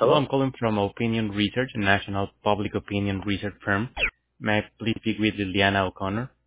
Hello, I'm Hello? calling from Opinion Research, a national public opinion research firm. May I please speak with Liliana O'Connor?